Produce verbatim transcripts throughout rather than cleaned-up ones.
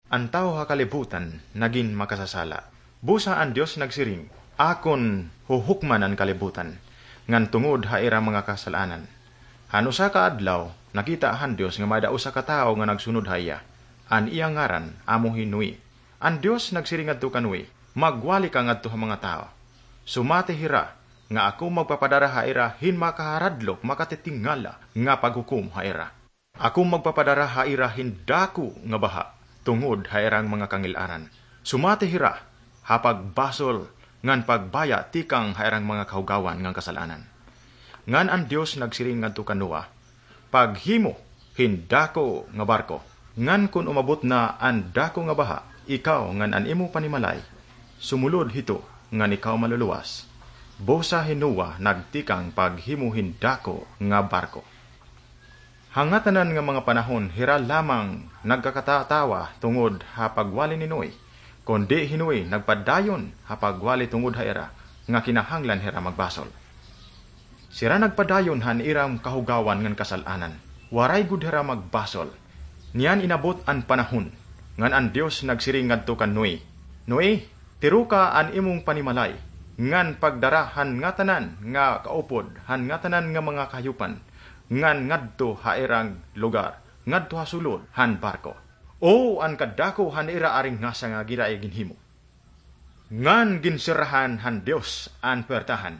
Ang tao hakalibutan, naging makasasala. Busa ang Diyos nagsiring, akon huhukman ang kalibutan, ngan tungod haira mga kasalanan. Hano sa kaadlaw, nakita han Diyos nga madao sa katao nga nagsunod haya. An iyang ngaran, amo hinui. Ang Diyos nagsiring adto kanui, magwali ka ngadto ha mga tao. Sumate hira, nga ako magpapadara haira hin makaharadlok makatitingala nga paghukom haira. Ako magpapadara haira hindako nga baha, tungod hairang mga kangilaran. Sumate hira, hapag basol, ngan pagbaya tikang hairang mga kahugawan ngang kasalanan. Ngan ang Diyos nagsiring ngadto kanua, paghimo, hindako nga barko. Ngan kun umabot na ang dako nga baha, ikaw ngan an imo panimalay, sumulod hito ngan ikaw maluluwas. Bosa hinuwa nagtikang paghimo hindako nga barko. Hangatanan nga mga panahon, hira lamang nagkakatatawa tungod hapagwali ni Noy, kundi hinuy nagpadayon hapagwali tungod haira, nga kinahanglan hira magbasol. Sira nagpadayon han iram kahugawan ngan kasalanan, waray gud hira magbasol. Niyan inabot an panahon, ngan ang Dios nagsiring ngadto kan Noy, Noy, tiru ka an imong panimalay, ngan pagdarahan nga tanan nga kaupod, han nga tanan nga mga kahayupan, ngan ngadto hairang lugar, ngadto ha sulod han barko. O an kadako han ira aring ngasa nga giray ginhimo. Ngan ginsirahan han Dios an pertahan.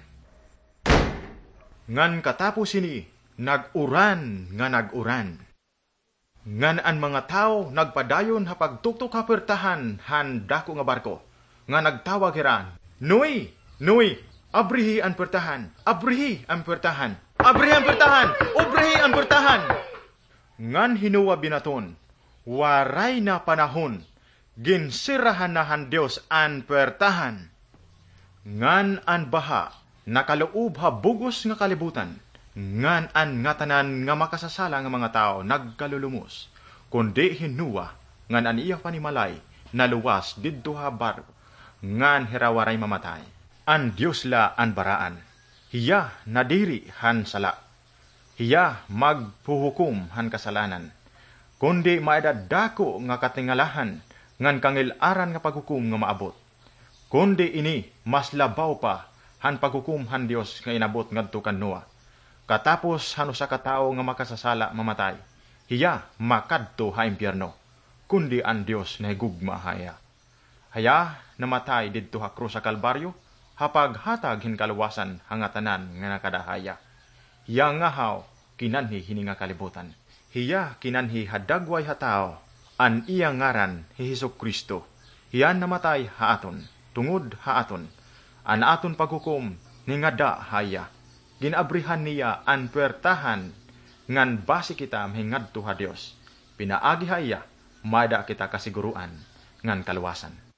Ngan katapos ini naguran nga naguran. Ngan an mga tao nagpadayon ha pagtuktok ha pertahan han dako nga barko. Nga nagtawag hiran, Noy, Noy, abrihi an pertahan, abrihi an pertahan. Abrihi ang pertahan! Ubrihi ang pertahan! Ngan hinuwa binaton, waray na panahon, ginsirahan na han Diyos an pertahan. Ngan an baha, nakaluob ha bugos nga kalibutan, ngan an ngatanan nga makasasala nga mga tao nagkalulumos, kundi hinuwa, ngan an iya panimalay, naluwas didto ha barko, ngan hirawaray mamatay. An Diyos la an baraan. Hiya nadiri han sala. Hiya magpuhukom han kasalanan. Kundi maedadako nga katingalahan ngan kangilaran nga paghukom nga maabot. Kundi ini mas labaw pa han paghukom han Dios nga inabot ngadto kan Noa. Katapos hano sa katao nga makasasala mamatay. Hiya makadto ha impyerno. Kundi ang Dios nahigugma haya. Haya namatay didto ha krus sa Kalbaryo. Hapag hatag hinkaluwasan hangatanan nga nakadahaya. Hiya nga haw, kinanhi hini nga kalibutan. Hiya kinanhi hadagway hatao, an iya ngaran hi Hesukristo. Hiya namatay haaton, tungod haaton. An aton paghukom ni nga da haya. Ginabrihan niya an pertahan, ngan basi kita mahingadto ha Dios. Pinaagi haya, mada kita kasiguruan, ngan kaluwasan.